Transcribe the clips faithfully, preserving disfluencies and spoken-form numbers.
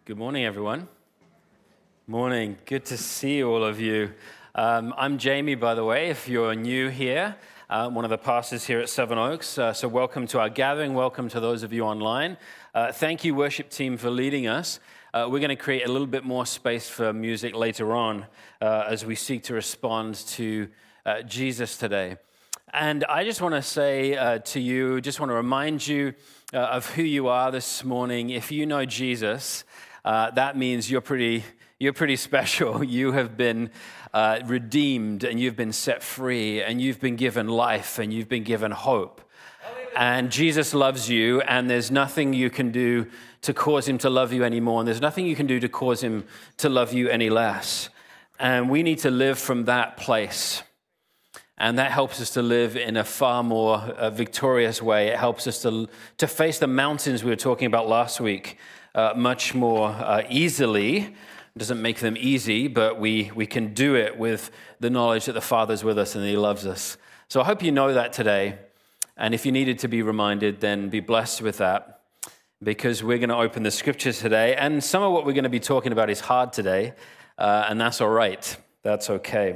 Good morning, everyone. Morning. Good to see all of you. Um, I'm Jamie, by the way, if you're new here, uh, one of the pastors here at Seven Oaks. Uh, so welcome to our gathering. Welcome to those of you online. Uh, thank you, worship team, for leading us. Uh, we're going to create a little bit more space for music later on uh, as we seek to respond to uh, Jesus today. And I just want to say uh, to you, just want to remind you uh, of who you are this morning. If you know Jesus, Uh, that means you're pretty, you're pretty special. You have been uh, redeemed, and you've been set free, and you've been given life, and you've been given hope. And Jesus loves you, and there's nothing you can do to cause him to love you anymore, and there's nothing you can do to cause him to love you any less. And we need to live from that place. And that helps us to live in a far more uh, victorious way. It helps us to, to face the mountains we were talking about last week uh, much more uh, easily. It doesn't make them easy, but we, we can do it with the knowledge that the Father's with us and he loves us. So I hope you know that today. And if you needed to be reminded, then be blessed with that, because we're going to open the scriptures today. And some of what we're going to be talking about is hard today, uh, and that's all right. That's okay.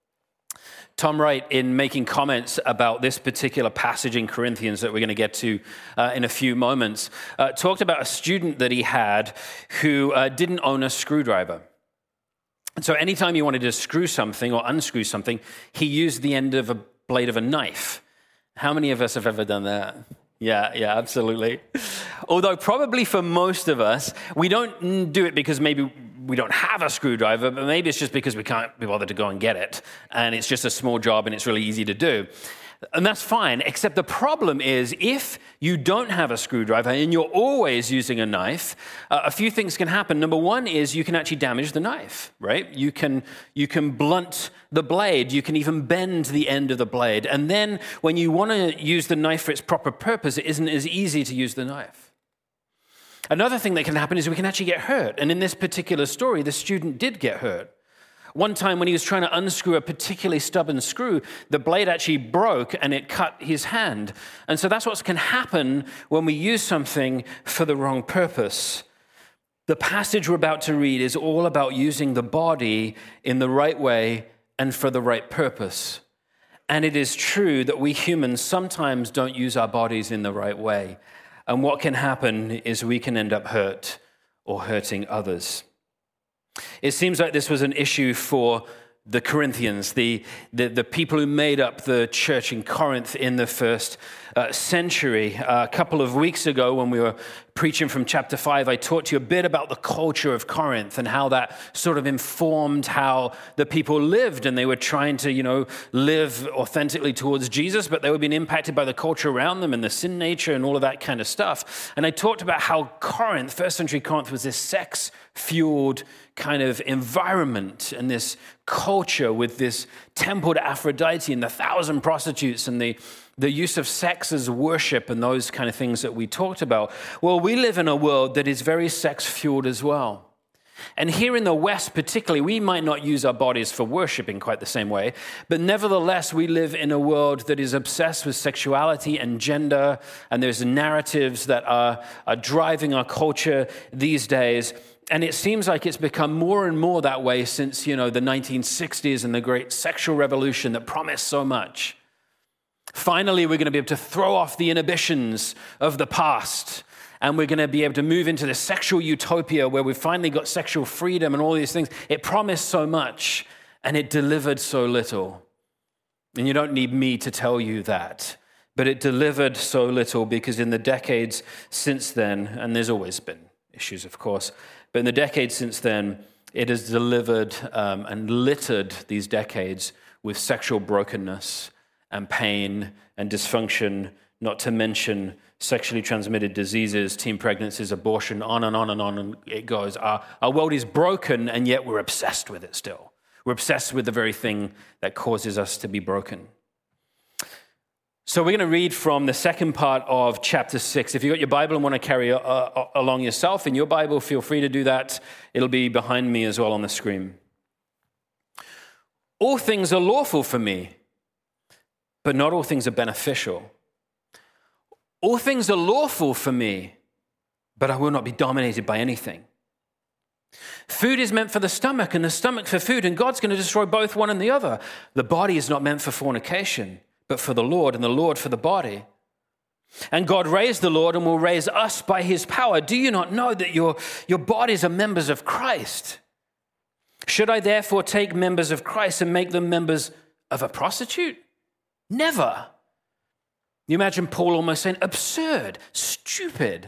Tom Wright, in making comments about this particular passage in Corinthians that we're going to get to uh, in a few moments, uh, talked about a student that he had who uh, didn't own a screwdriver. And so anytime he wanted to screw something or unscrew something, he used the end of a blade of a knife. How many of us have ever done that? Yeah, yeah, absolutely. Although probably for most of us, we don't do it because maybe we don't have a screwdriver, but maybe it's just because we can't be bothered to go and get it. And it's just a small job and it's really easy to do. And that's fine, except the problem is if you don't have a screwdriver and you're always using a knife, uh, a few things can happen. Number one is you can actually damage the knife, right? You can, you can blunt the blade. You can even bend the end of the blade. And then when you want to use the knife for its proper purpose, it isn't as easy to use the knife. Another thing that can happen is we can actually get hurt. And in this particular story, the student did get hurt. One time when he was trying to unscrew a particularly stubborn screw, the blade actually broke and it cut his hand. And so that's what can happen when we use something for the wrong purpose. The passage we're about to read is all about using the body in the right way and for the right purpose. And it is true that we humans sometimes don't use our bodies in the right way. And what can happen is we can end up hurt or hurting others. It seems like this was an issue for the Corinthians, the, the, the people who made up the church in Corinth in the first uh, century. Uh, a couple of weeks ago when we were preaching from chapter five, I talked to you a bit about the culture of Corinth and how that sort of informed how the people lived. And they were trying to, you know, live authentically towards Jesus, but they were being impacted by the culture around them and the sin nature and all of that kind of stuff. And I talked about how Corinth, first century Corinth, was this sex-fueled kind of environment and this culture with this temple to Aphrodite and the thousand prostitutes and the, the use of sex as worship and those kind of things that we talked about. Well, we live in a world that is very sex-fueled as well. And here in the West particularly, we might not use our bodies for worship in quite the same way, but nevertheless, we live in a world that is obsessed with sexuality and gender, and there's narratives that are, are driving our culture these days. And it seems like it's become more and more that way since, you know, the nineteen sixties and the great sexual revolution that promised so much. Finally, we're going to be able to throw off the inhibitions of the past, and we're going to be able to move into the sexual utopia where we've finally got sexual freedom and all these things. It promised so much, and it delivered so little. And you don't need me to tell you that, but it delivered so little because in the decades since then, and there's always been issues, of course, but in the decades since then, it has delivered um, and littered these decades with sexual brokenness and pain and dysfunction, not to mention sexually transmitted diseases, teen pregnancies, abortion, on and on and on and it goes. Our, our world is broken, and yet we're obsessed with it still. We're obsessed with the very thing that causes us to be broken. So we're going to read from the second part of chapter six. If you've got your Bible and want to carry uh, along yourself in your Bible, feel free to do that. It'll be behind me as well on the screen. All things are lawful for me, but not all things are beneficial. All things are lawful for me, but I will not be dominated by anything. Food is meant for the stomach and the stomach for food, and God's going to destroy both one and the other. The body is not meant for fornication, but for the Lord, and the Lord for the body. And God raised the Lord and will raise us by his power. Do you not know that your, your bodies are members of Christ? Should I therefore take members of Christ and make them members of a prostitute? Never. You imagine Paul almost saying, absurd, stupid.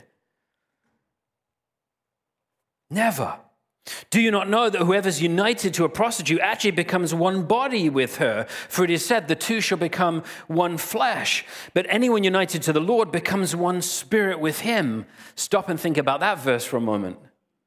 Never. Do you not know that whoever's united to a prostitute actually becomes one body with her? For it is said, the two shall become one flesh. But anyone united to the Lord becomes one spirit with him. Stop and think about that verse for a moment.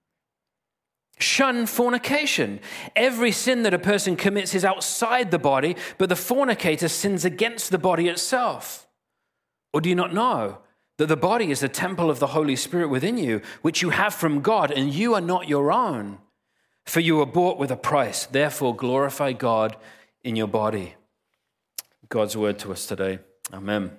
Shun fornication. Every sin that a person commits is outside the body, but the fornicator sins against the body itself. Or do you not know that the body is the temple of the Holy Spirit within you, which you have from God, and you are not your own? For you were bought with a price. Therefore, glorify God in your body. God's word to us today. Amen.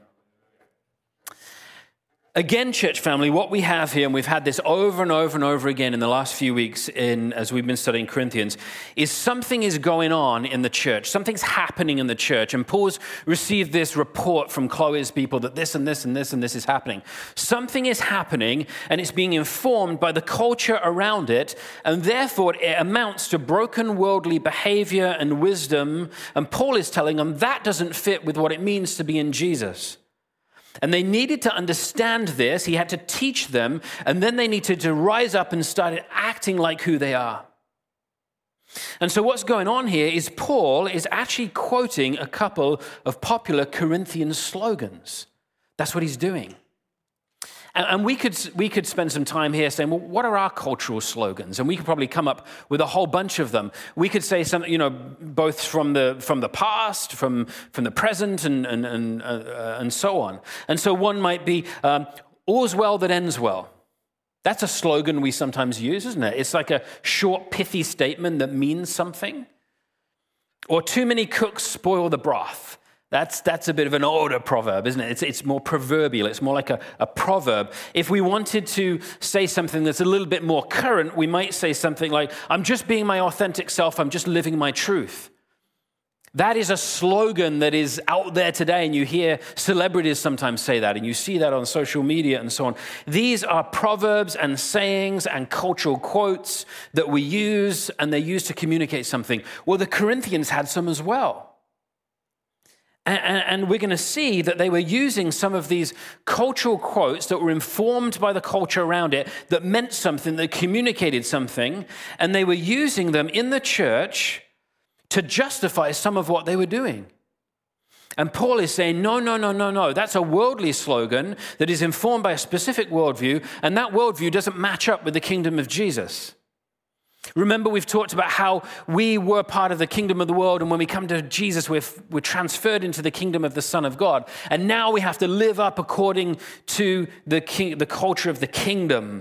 Again, church family, what we have here, and we've had this over and over and over again in the last few weeks in, as we've been studying Corinthians, is something is going on in the church. Something's happening in the church. And Paul's received this report from Chloe's people that this and this and this and this is happening. Something is happening, and it's being informed by the culture around it, and therefore it amounts to broken worldly behavior and wisdom. And Paul is telling them that doesn't fit with what it means to be in Jesus. And they needed to understand this. He had to teach them, and then they needed to rise up and start acting like who they are. And so what's going on here is Paul is actually quoting a couple of popular Corinthian slogans. That's what he's doing. And we could we could spend some time here saying, well, what are our cultural slogans? And we could probably come up with a whole bunch of them. We could say something, you know, both from the from the past, from from the present, and and and, uh, and so on. And so one might be, um, all's well that ends well. That's a slogan we sometimes use, isn't it? It's like a short, pithy statement that means something. Or too many cooks spoil the broth. That's that's a bit of an older proverb, isn't it? It's, it's more proverbial. It's more like a, a proverb. If we wanted to say something that's a little bit more current, we might say something like, I'm just being my authentic self. I'm just living my truth. That is a slogan that is out there today, and you hear celebrities sometimes say that, and you see that on social media and so on. These are proverbs and sayings and cultural quotes that we use, and they're used to communicate something. Well, the Corinthians had some as well. And we're going to see that they were using some of these cultural quotes that were informed by the culture around it, that meant something, that communicated something, and they were using them in the church to justify some of what they were doing. And Paul is saying, no, no, no, no, no. That's a worldly slogan that is informed by a specific worldview, and that worldview doesn't match up with the kingdom of Jesus. Remember, we've talked about how we were part of the kingdom of the world, and when we come to Jesus, we're, we're transferred into the kingdom of the Son of God. And now we have to live up according to the, king, the culture of the kingdom.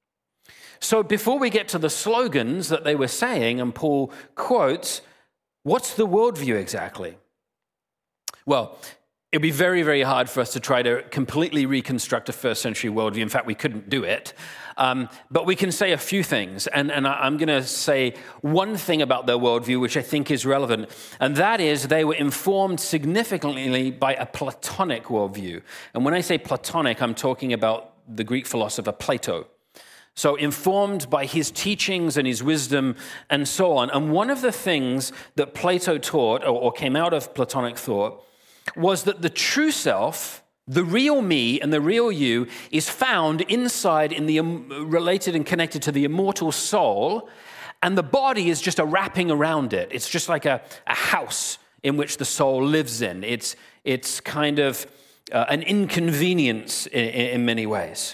So before we get to the slogans that they were saying, and Paul quotes, what's the worldview exactly? Well, it'd be very, very hard for us to try to completely reconstruct a first century worldview. In fact, we couldn't do it. Um, but we can say a few things. And, and I'm going to say one thing about their worldview, which I think is relevant. And that is they were informed significantly by a Platonic worldview. And when I say Platonic, I'm talking about the Greek philosopher Plato. So informed by his teachings and his wisdom and so on. And one of the things that Plato taught, or, or came out of Platonic thought, was that the true self, the real me and the real you, is found inside, in the um, related and connected to the immortal soul, and the body is just a wrapping around it. It's just like a, a house in which the soul lives in. It's it's kind of uh, an inconvenience in, in many ways.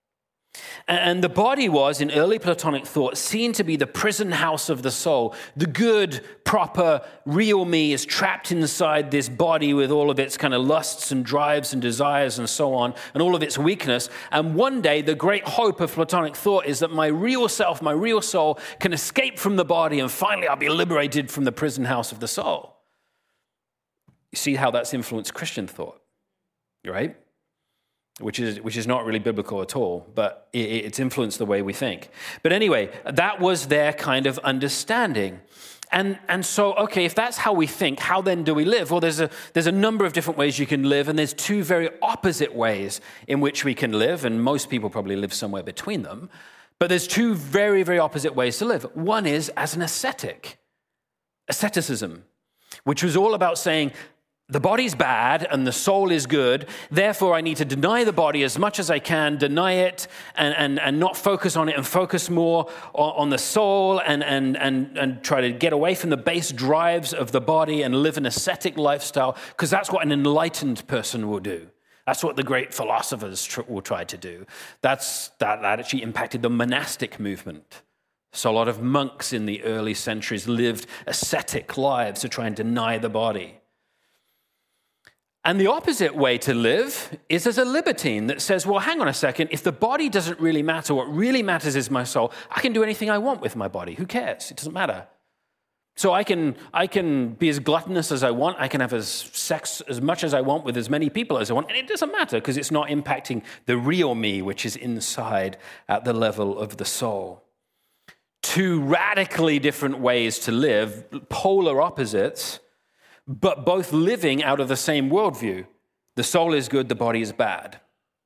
And the body was, in early Platonic thought, seen to be the prison house of the soul. The good, proper, real me is trapped inside this body with all of its kind of lusts and drives and desires and so on, and all of its weakness. And one day, the great hope of Platonic thought is that my real self, my real soul, can escape from the body, and finally I'll be liberated from the prison house of the soul. You see how that's influenced Christian thought, right? which is which is not really biblical at all, but it, it's influenced the way we think. But anyway, that was their kind of understanding. And and so, okay, if that's how we think, how then do we live? Well, there's a there's a number of different ways you can live, and there's two very opposite ways in which we can live, and most people probably live somewhere between them. But there's two very, very opposite ways to live. One is as an ascetic, asceticism, which was all about saying, the body's bad and the soul is good, therefore I need to deny the body as much as I can, deny it and, and, and not focus on it and focus more on, on the soul and, and, and, and try to get away from the base drives of the body and live an ascetic lifestyle, because that's what an enlightened person will do. That's what the great philosophers tr- will try to do. That's, that, that actually impacted the monastic movement. So a lot of monks in the early centuries lived ascetic lives to try and deny the body. And the opposite way to live is as a libertine that says, well, hang on a second, if the body doesn't really matter, what really matters is my soul, I can do anything I want with my body. Who cares? It doesn't matter. So I can I can be as gluttonous as I want, I can have as sex as much as I want with as many people as I want, and it doesn't matter because it's not impacting the real me, which is inside at the level of the soul. Two radically different ways to live, polar opposites, but both living out of the same worldview. The soul is good, the body is bad.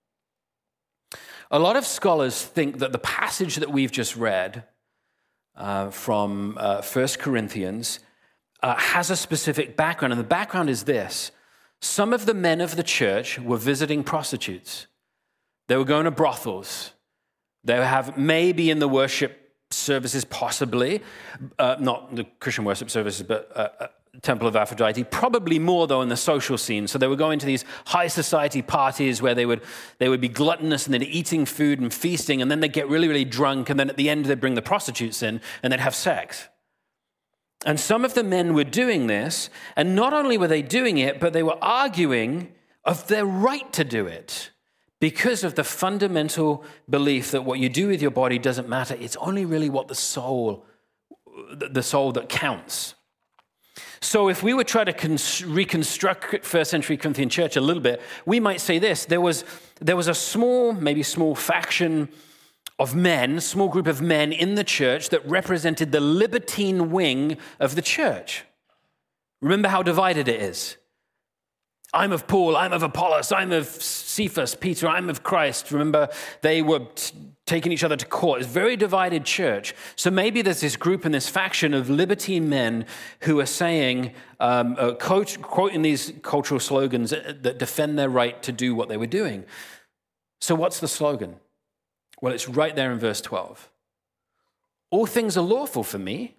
A lot of scholars think that the passage that we've just read uh, from uh, First Corinthians uh, has a specific background, and the background is this. Some of the men of the church were visiting prostitutes. They were going to brothels. They have maybe in the worship services, possibly, uh, not the Christian worship services, but uh, uh, Temple of Aphrodite, probably more though in the social scene. So they were going to these high society parties where they would they would be gluttonous and they'd eating food and feasting, and then they'd get really, really drunk, and then at the end they'd bring the prostitutes in and they'd have sex. And some of the men were doing this, and not only were they doing it, but they were arguing of their right to do it because of the fundamental belief that what you do with your body doesn't matter. It's only really what the soul, the soul that counts. So if we were trying to cons- reconstruct first century Corinthian church a little bit, we might say this. There was, there was a small, maybe small faction of men, small group of men in the church that represented the libertine wing of the church. Remember how divided it is. I'm of Paul, I'm of Apollos, I'm of Cephas, Peter, I'm of Christ. Remember, they were t- taking each other to court. It's a very divided church. So maybe there's this group and this faction of libertine men who are saying, um, uh, quote, quoting these cultural slogans that defend their right to do what they were doing. So what's the slogan? Well, it's right there in verse twelve. All things are lawful for me.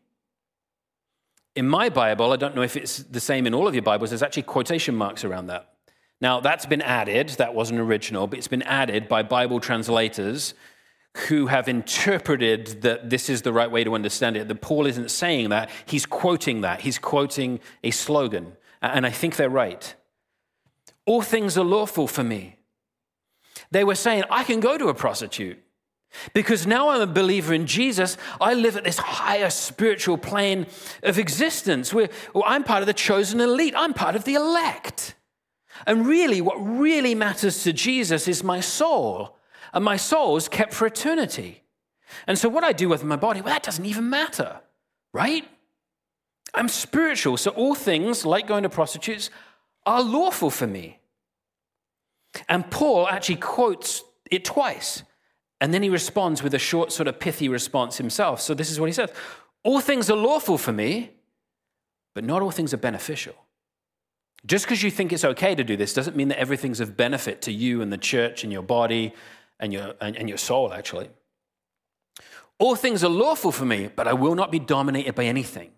In my Bible, I don't know if it's the same in all of your Bibles, there's actually quotation marks around that. Now, that's been added, that wasn't original, but it's been added by Bible translators who have interpreted that this is the right way to understand it. That Paul isn't saying that, he's quoting that. He's quoting a slogan, and I think they're right. All things are lawful for me. They were saying, I can go to a prostitute. Because now I'm a believer in Jesus, I live at this higher spiritual plane of existence where well, I'm part of the chosen elite. I'm part of the elect. And really, what really matters to Jesus is my soul. And my soul is kept for eternity. And so what I do with my body, well, that doesn't even matter, right? I'm spiritual, so all things, like going to prostitutes, are lawful for me. And Paul actually quotes it twice. And then he responds with a short, sort of pithy response himself. So this is what he says. All things are lawful for me, but not all things are beneficial. Just because you think it's okay to do this doesn't mean that everything's of benefit to you and the church and your body and your, and, and your soul, actually. All things are lawful for me, but I will not be dominated by anything.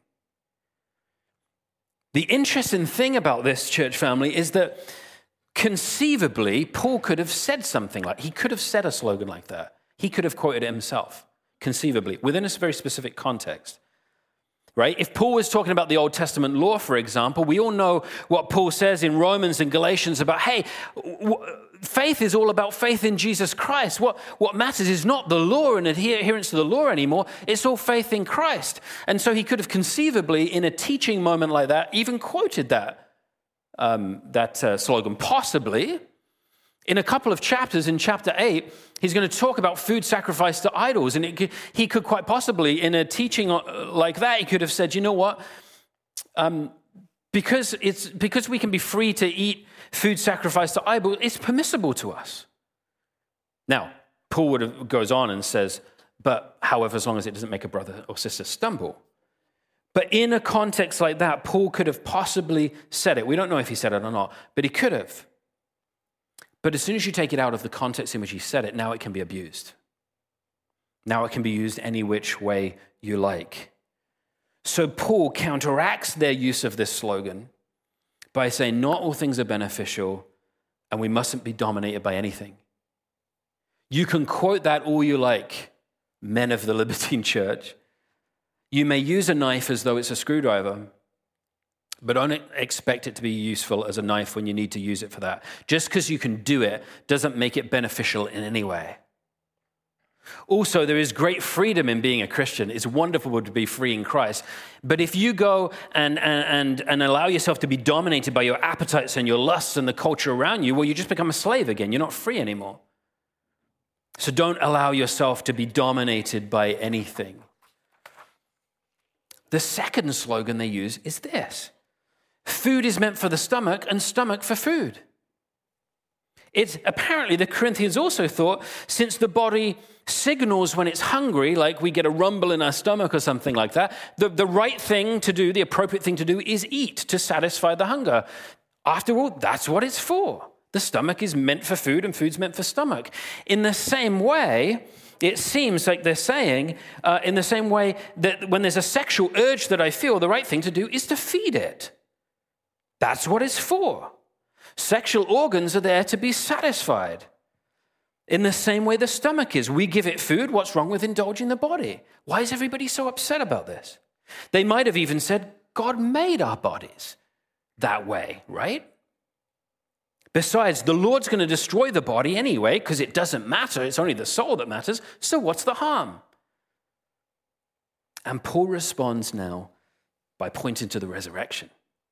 The interesting thing about this church family is that conceivably, Paul could have said something like, he could have said a slogan like that. He could have quoted it himself, conceivably, within a very specific context, right? If Paul was talking about the Old Testament law, for example, we all know what Paul says in Romans and Galatians about, hey, w- faith is all about faith in Jesus Christ. What, what matters is not the law and adherence to the law anymore. It's all faith in Christ. And so he could have conceivably, in a teaching moment like that, even quoted that. Um, that uh, slogan, possibly, In a couple of chapters, in chapter eight, he's going to talk about food sacrificed to idols. And it could, he could quite possibly, in a teaching like that, he could have said, you know what? Um, because, it's, because we can be free to eat food sacrificed to idols, it's permissible to us. Now, Paul would have, goes on and says, but however, as long as it doesn't make a brother or sister stumble. But in a context like that, Paul could have possibly said it. We don't know if he said it or not, but he could have. But as soon as you take it out of the context in which he said it, now it can be abused. Now it can be used any which way you like. So Paul counteracts their use of this slogan by saying not all things are beneficial and we mustn't be dominated by anything. You can quote that all you like, men of the Libertine Church. You may use a knife as though it's a screwdriver, but don't expect it to be useful as a knife when you need to use it for that. Just because you can do it doesn't make it beneficial in any way. Also, there is great freedom in being a Christian. It's wonderful to be free in Christ. But if you go and, and, and allow yourself to be dominated by your appetites and your lusts and the culture around you, well, you just become a slave again. You're not free anymore. So don't allow yourself to be dominated by anything. The second slogan they use is this: food is meant for the stomach and stomach for food. It's apparently the Corinthians also thought, since the body signals when it's hungry, like we get a rumble in our stomach or something like that, the, the right thing to do, the appropriate thing to do is eat to satisfy the hunger. After all, that's what it's for. The stomach is meant for food and food's meant for stomach. In the same way, it seems like they're saying, uh, in the same way that when there's a sexual urge that I feel, the right thing to do is to feed it. That's what it's for. Sexual organs are there to be satisfied. In the same way the stomach is. We give it food. What's wrong with indulging the body? Why is everybody so upset about this? They might have even said, God made our bodies that way, right? Besides, the Lord's going to destroy the body anyway because it doesn't matter. It's only the soul that matters. So what's the harm? And Paul responds now by pointing to the resurrection.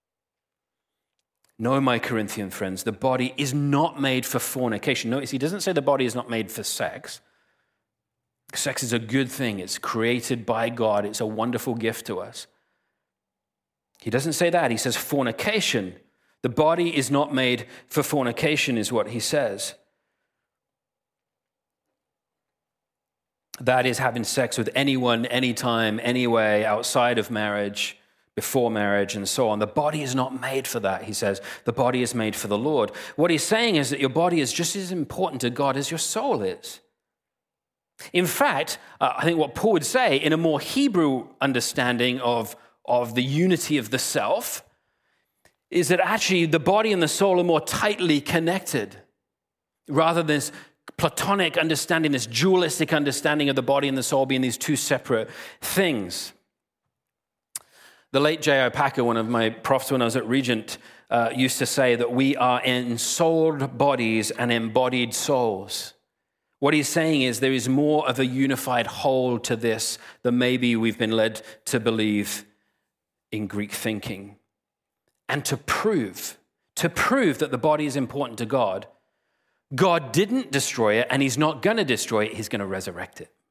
No, my Corinthian friends, the body is not made for fornication. Notice he doesn't say the body is not made for sex. Sex is a good thing. It's created by God. It's a wonderful gift to us. He doesn't say that. He says fornication. The body is not made for fornication is what he says. That is having sex with anyone, anytime, anyway, outside of marriage, before marriage, and so on. The body is not made for that, he says. The body is made for the Lord. What he's saying is that your body is just as important to God as your soul is. In fact, uh, I think what Paul would say in a more Hebrew understanding of, of the unity of the self is that actually the body and the soul are more tightly connected rather than this Platonic understanding, this dualistic understanding of the body and the soul being these two separate things. The late J I. Packer, one of my profs when I was at Regent, uh, used to say that we are ensouled bodies and embodied souls. What he's saying is there is more of a unified whole to this than maybe we've been led to believe in Greek thinking. And to prove, to prove that the body is important to God, God didn't destroy it and he's not going to destroy it, he's going to resurrect it.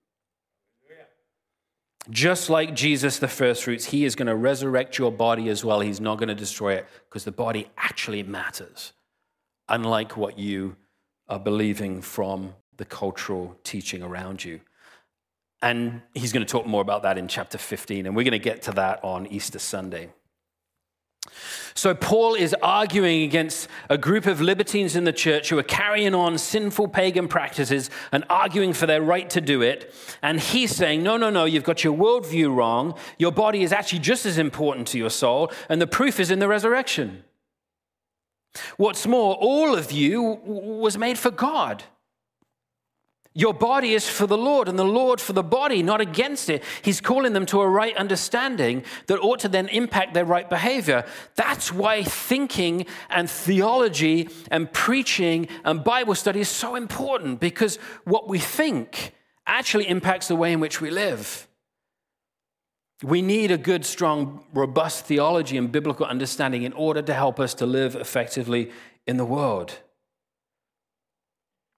Just like Jesus, the first fruits, he is going to resurrect your body as well. He's not going to destroy it because the body actually matters, unlike what you are believing from the cultural teaching around you. And he's going to talk more about that in chapter fifteen, and we're going to get to that on Easter Sunday. So Paul is arguing against a group of libertines in the church who are carrying on sinful pagan practices and arguing for their right to do it. And he's saying, no, no, no, you've got your worldview wrong. Your body is actually just as important to your soul, and the proof is in the resurrection. What's more, all of you was made for God. Your body is for the Lord, and the Lord for the body, not against it. He's calling them to a right understanding that ought to then impact their right behavior. That's why thinking and theology and preaching and Bible study is so important, because what we think actually impacts the way in which we live. We need a good, strong, robust theology and biblical understanding in order to help us to live effectively in the world.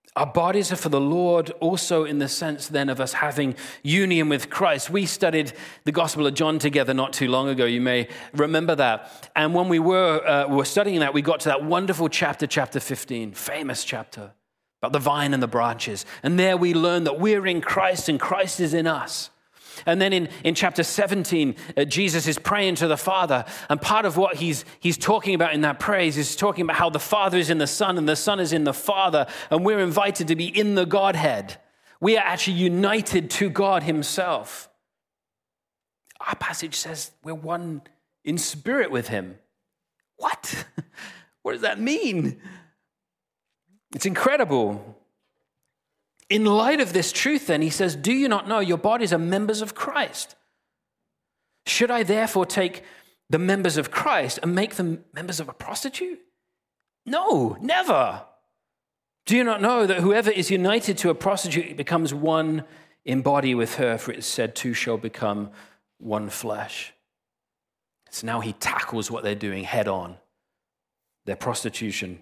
Our bodies are for the Lord also in the sense then of us having union with Christ. We studied the Gospel of John together not too long ago. You may remember that. And when we were, uh, were studying that, we got to that wonderful chapter, chapter fifteen, famous chapter about the vine and the branches. And there we learn that we're in Christ and Christ is in us. And then in, in chapter seventeen, uh, Jesus is praying to the Father. And part of what he's, he's talking about in that praise is talking about how the Father is in the Son and the Son is in the Father. And we're invited to be in the Godhead. We are actually united to God himself. Our passage says we're one in spirit with him. What? What does that mean? It's incredible. In light of this truth, then, he says, do you not know your bodies are members of Christ? Should I therefore take the members of Christ and make them members of a prostitute? No, never. Do you not know that whoever is united to a prostitute becomes one in body with her? For it is said, two shall become one flesh. So now he tackles what they're doing head on, their prostitution.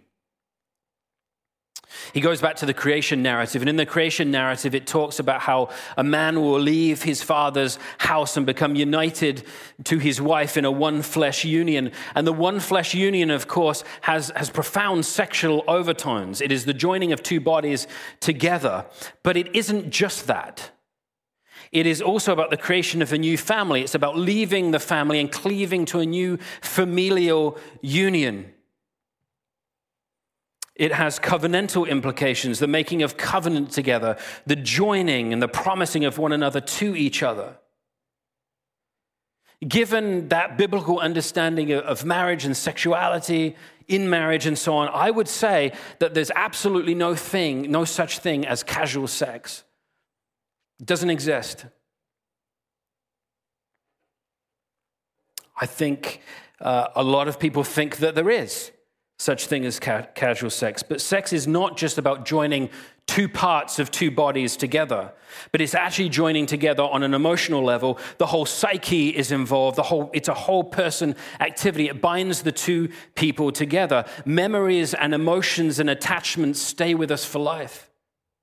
He goes back to the creation narrative, and in the creation narrative, it talks about how a man will leave his father's house and become united to his wife in a one-flesh union. And the one-flesh union, of course, has, has profound sexual overtones. It is the joining of two bodies together. But it isn't just that. It is also about the creation of a new family. It's about leaving the family and cleaving to a new familial union. It has covenantal implications, the making of covenant together, the joining and the promising of one another to each other. Given that biblical understanding of marriage and sexuality in marriage and so on, I would say that there's absolutely no thing, no such thing as casual sex. It doesn't exist. I think uh, a lot of people think that there is such thing as ca- casual sex. But sex is not just about joining two parts of two bodies together, but it's actually joining together on an emotional level. The whole psyche is involved. The whole, it's a whole person activity. It binds the two people together. Memories and emotions and attachments stay with us for life.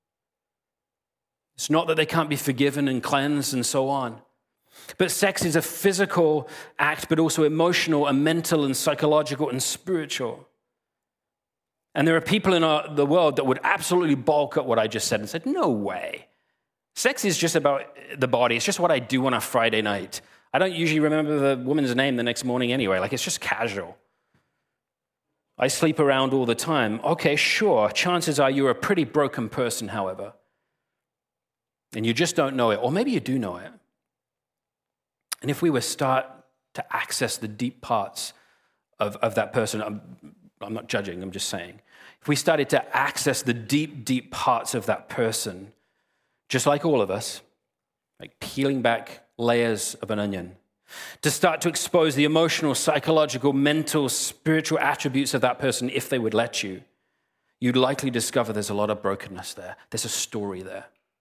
It's not that they can't be forgiven and cleansed and so on. But sex is a physical act, but also emotional and mental and psychological and spiritual. And there are people in our, the world that would absolutely balk at what I just said and said, no way. Sex is just about the body. It's just what I do on a Friday night. I don't usually remember the woman's name the next morning anyway. Like, it's just casual. I sleep around all the time. Okay, sure. Chances are you're a pretty broken person, however. And you just don't know it. Or maybe you do know it. And if we were start to access the deep parts of, of that person, I'm, I'm not judging, I'm just saying. If we started to access the deep, deep parts of that person, just like all of us, like peeling back layers of an onion, to start to expose the emotional, psychological, mental, spiritual attributes of that person, if they would let you, you'd likely discover there's a lot of brokenness there. There's a story there.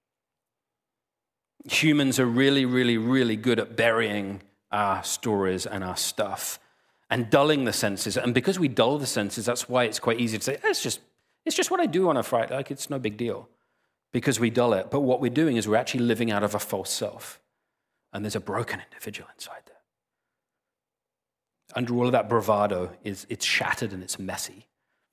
Humans are really, really, really good at burying our stories and our stuff and dulling the senses. And because we dull the senses, that's why it's quite easy to say, eh, it's just it's just what I do on a Friday. Like, it's no big deal because we dull it. But what we're doing is we're actually living out of a false self. And there's a broken individual inside there. Under all of that bravado, is it's shattered and it's messy.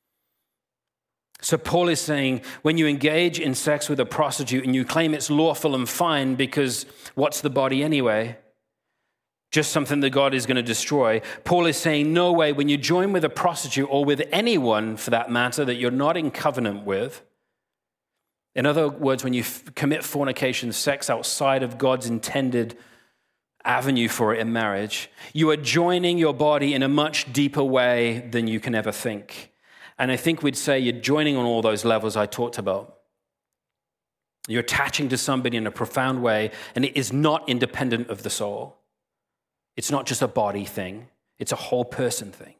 So Paul is saying, when you engage in sex with a prostitute and you claim it's lawful and fine because what's the body anyway? Just something that God is going to destroy. Paul is saying, no way, when you join with a prostitute or with anyone, for that matter, that you're not in covenant with. In other words, when you f- commit fornication, sex outside of God's intended avenue for it in marriage, you are joining your body in a much deeper way than you can ever think. And I think we'd say you're joining on all those levels I talked about. You're attaching to somebody in a profound way, and it is not independent of the soul. It's not just a body thing. It's a whole person thing.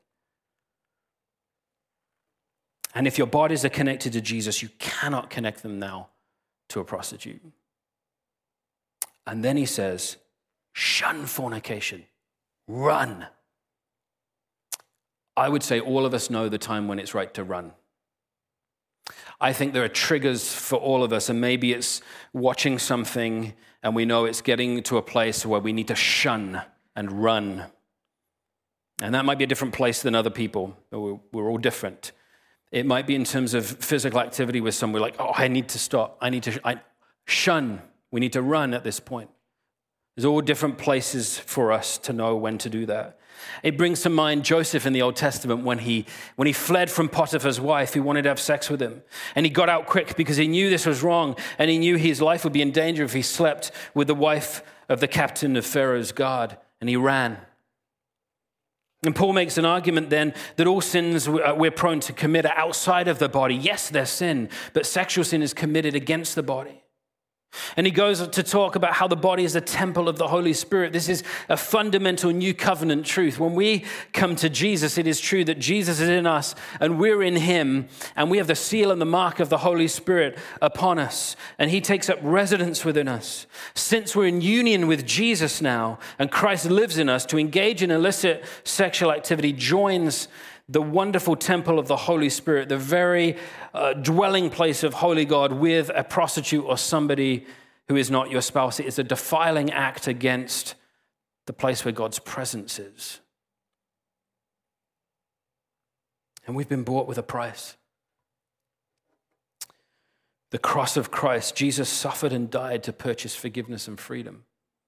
And if your bodies are connected to Jesus, you cannot connect them now to a prostitute. And then he says, shun fornication. Run. I would say all of us know the time when it's right to run. I think there are triggers for all of us, and maybe it's watching something and we know it's getting to a place where we need to shun and run. And that might be a different place than other people. We're, we're all different. It might be in terms of physical activity with someone. We're like, oh, I need to stop. I need to I, shun. We need to run at this point. There's all different places for us to know when to do that. It brings to mind Joseph in the Old Testament when he when he fled from Potiphar's wife who wanted to have sex with him. And he got out quick because he knew this was wrong, and he knew his life would be in danger if he slept with the wife of the captain of Pharaoh's guard, and he ran. And Paul makes an argument then that all sins we're prone to commit are outside of the body. Yes, they're sin, but sexual sin is committed against the body. And he goes to talk about how the body is a temple of the Holy Spirit. This is a fundamental new covenant truth. When we come to Jesus, it is true that Jesus is in us and we're in him, and we have the seal and the mark of the Holy Spirit upon us, and he takes up residence within us. Since we're in union with Jesus now and Christ lives in us, to engage in illicit sexual activity joins the wonderful temple of the Holy Spirit, the very uh, dwelling place of holy God, with a prostitute or somebody who is not your spouse. It is a defiling act against the place where God's presence is. And we've been bought with a price. The cross of Christ, Jesus suffered and died to purchase forgiveness and freedom.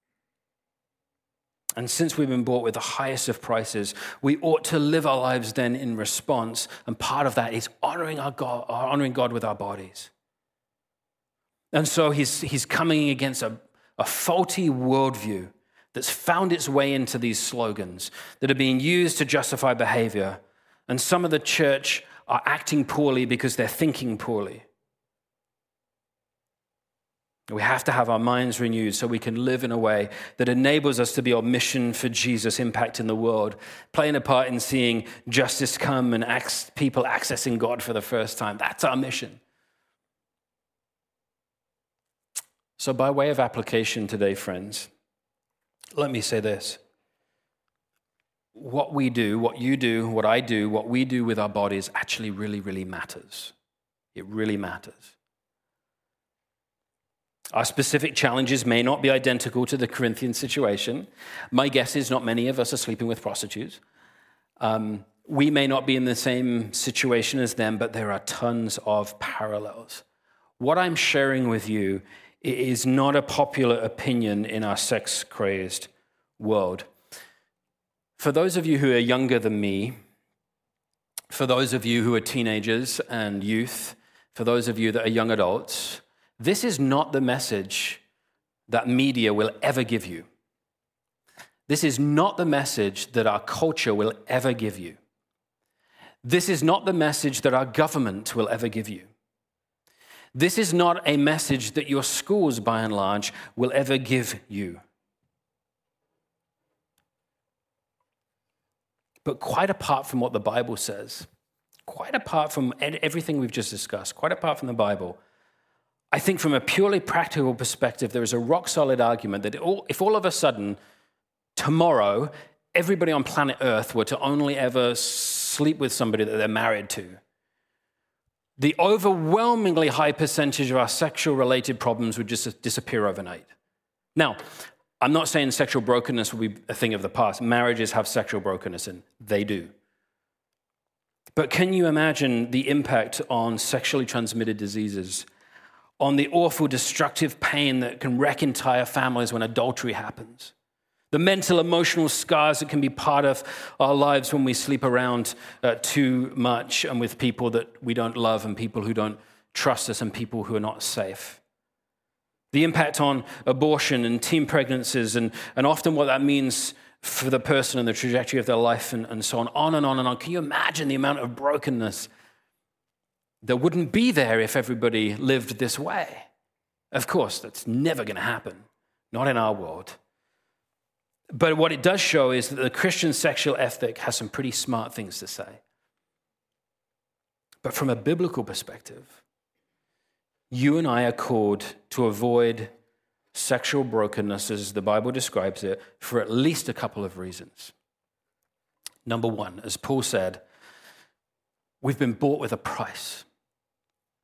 And since we've been bought with the highest of prices, we ought to live our lives then in response. And part of that is honoring our God, honoring God with our bodies. And so he's, he's coming against a, a faulty worldview that's found its way into these slogans that are being used to justify behavior. And some of the church are acting poorly because they're thinking poorly. We have to have our minds renewed so we can live in a way that enables us to be on mission for Jesus, impacting the world, playing a part in seeing justice come and people accessing God for the first time. That's our mission. So by way of application today, friends, let me say this. What we do, what you do, what I do, what we do with our bodies actually really, really matters. It really matters. Our specific challenges may not be identical to the Corinthian situation. My guess is not many of us are sleeping with prostitutes. Um, we may not be in the same situation as them, but there are tons of parallels. What I'm sharing with you is not a popular opinion in our sex-crazed world. For those of you who are younger than me, for those of you who are teenagers and youth, for those of you that are young adults, this is not the message that media will ever give you. This is not the message that our culture will ever give you. This is not the message that our government will ever give you. This is not a message that your schools, by and large, will ever give you. But quite apart from what the Bible says, quite apart from everything we've just discussed, quite apart from the Bible, I think from a purely practical perspective, there is a rock-solid argument that if all of a sudden, tomorrow, everybody on planet Earth were to only ever sleep with somebody that they're married to, the overwhelmingly high percentage of our sexual-related problems would just disappear overnight. Now, I'm not saying sexual brokenness will be a thing of the past. Marriages have sexual brokenness, and they do. But can you imagine the impact on sexually transmitted diseases, on the awful destructive pain that can wreck entire families when adultery happens, the mental, emotional scars that can be part of our lives when we sleep around uh, too much and with people that we don't love and people who don't trust us and people who are not safe. The impact on abortion and teen pregnancies and, and often what that means for the person and the trajectory of their life and, and so on, on and on and on. Can you imagine the amount of brokenness that wouldn't be there if everybody lived this way? Of course, that's never going to happen, not in our world. But what it does show is that the Christian sexual ethic has some pretty smart things to say. But from a biblical perspective, you and I are called to avoid sexual brokenness, as the Bible describes it, for at least a couple of reasons. Number one, as Paul said, we've been bought with a price.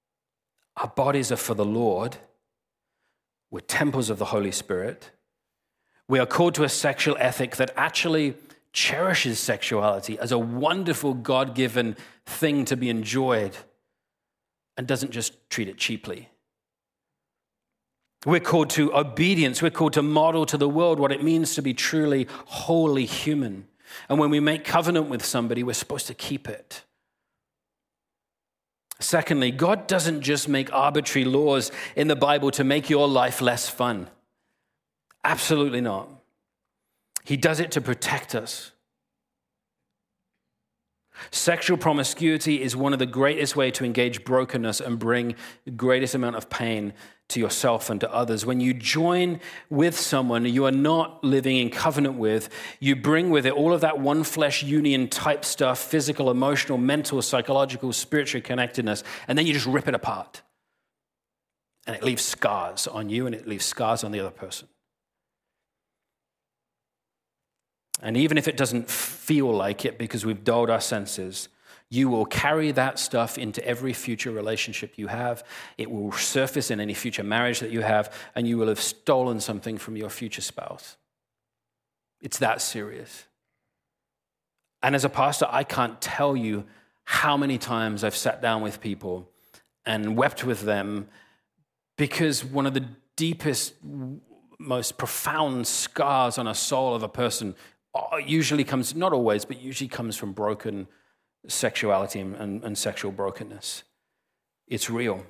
Our bodies are for the Lord. We're temples of the Holy Spirit. We are called to a sexual ethic that actually cherishes sexuality as a wonderful God-given thing to be enjoyed and doesn't just treat it cheaply. We're called to obedience. We're called to model to the world what it means to be truly wholly human. And when we make covenant with somebody, we're supposed to keep it. Secondly, God doesn't just make arbitrary laws in the Bible to make your life less fun. Absolutely not. He does it to protect us. Sexual promiscuity is one of the greatest ways to engage brokenness and bring the greatest amount of pain to yourself and to others. When you join with someone you are not living in covenant with, you bring with it all of that one flesh union type stuff, physical, emotional, mental, psychological, spiritual connectedness, and then you just rip it apart. And it leaves scars on you and it leaves scars on the other person. And even if it doesn't feel like it because we've dulled our senses, you will carry that stuff into every future relationship you have. It will surface in any future marriage that you have, and you will have stolen something from your future spouse. It's that serious. And as a pastor, I can't tell you how many times I've sat down with people and wept with them because one of the deepest, most profound scars on a soul of a person usually comes, not always, but usually comes from broken sexuality and, and, and sexual brokenness. It's real.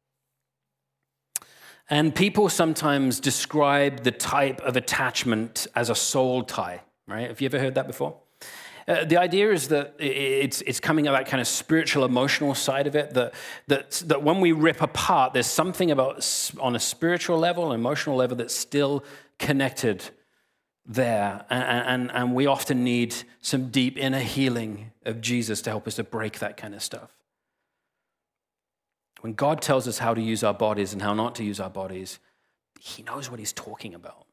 And people sometimes describe the type of attachment as a soul tie, right? Have you ever heard that before? Uh, the idea is that it's it's coming at that kind of spiritual, emotional side of it, that, that, that when we rip apart, there's something about, on a spiritual level, an emotional level, that's still connected there, and, and, and we often need some deep inner healing of Jesus to help us to break that kind of stuff. When God tells us how to use our bodies and how not to use our bodies, he knows what he's talking about.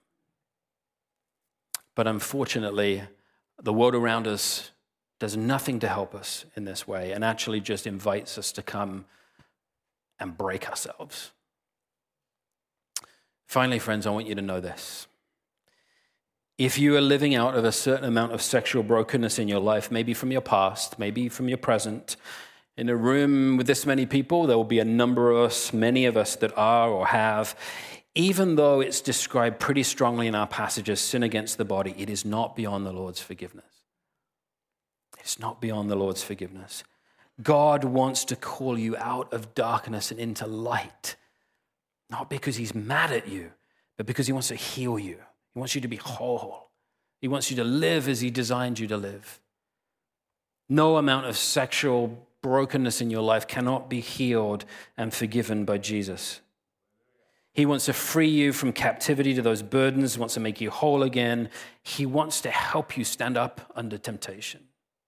But unfortunately, the world around us does nothing to help us in this way and actually just invites us to come and break ourselves. Finally, friends, I want you to know this. If you are living out of a certain amount of sexual brokenness in your life, maybe from your past, maybe from your present, in a room with this many people, there will be a number of us, many of us that are or have, even though it's described pretty strongly in our passage as sin against the body, it is not beyond the Lord's forgiveness. It's not beyond the Lord's forgiveness. God wants to call you out of darkness and into light, not because he's mad at you, but because he wants to heal you. He wants you to be whole. He wants you to live as he designed you to live. No amount of sexual brokenness in your life cannot be healed and forgiven by Jesus. He wants to free you from captivity to those burdens, wants to make you whole again. He wants to help you stand up under temptation.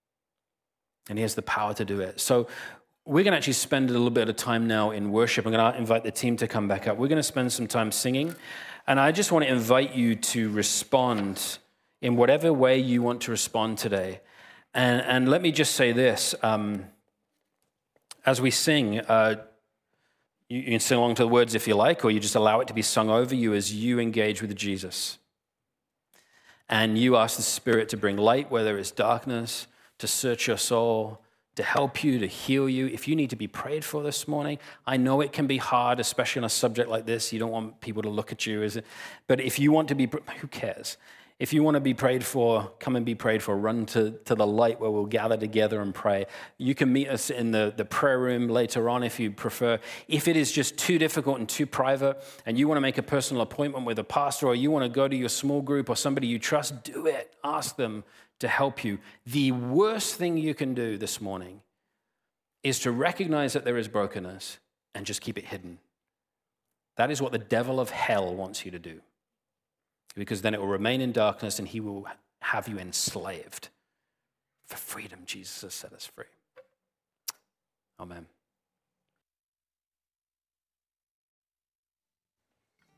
And he has the power to do it. So we're going to actually spend a little bit of time now in worship. I'm going to invite the team to come back up. We're going to spend some time singing. And I just want to invite you to respond in whatever way you want to respond today. And, and let me just say this. Um, as we sing, uh, you, you can sing along to the words if you like, or you just allow it to be sung over you as you engage with Jesus. And you ask the Spirit to bring light where there is darkness, to search your soul, to help you, to heal you. If you need to be prayed for this morning, I know it can be hard, especially on a subject like this. You don't want people to look at you. Is it? But if you want to be, who cares? If you want to be prayed for, come and be prayed for. Run to, to the light where we'll gather together and pray. You can meet us in the, the prayer room later on if you prefer. If it is just too difficult and too private and you want to make a personal appointment with a pastor, or you want to go to your small group or somebody you trust, do it. Ask them to help you. The worst thing you can do this morning is to recognize that there is brokenness and just keep it hidden. That is what the devil of hell wants you to do, because then it will remain in darkness and he will have you enslaved. For freedom, Jesus has set us free. Amen.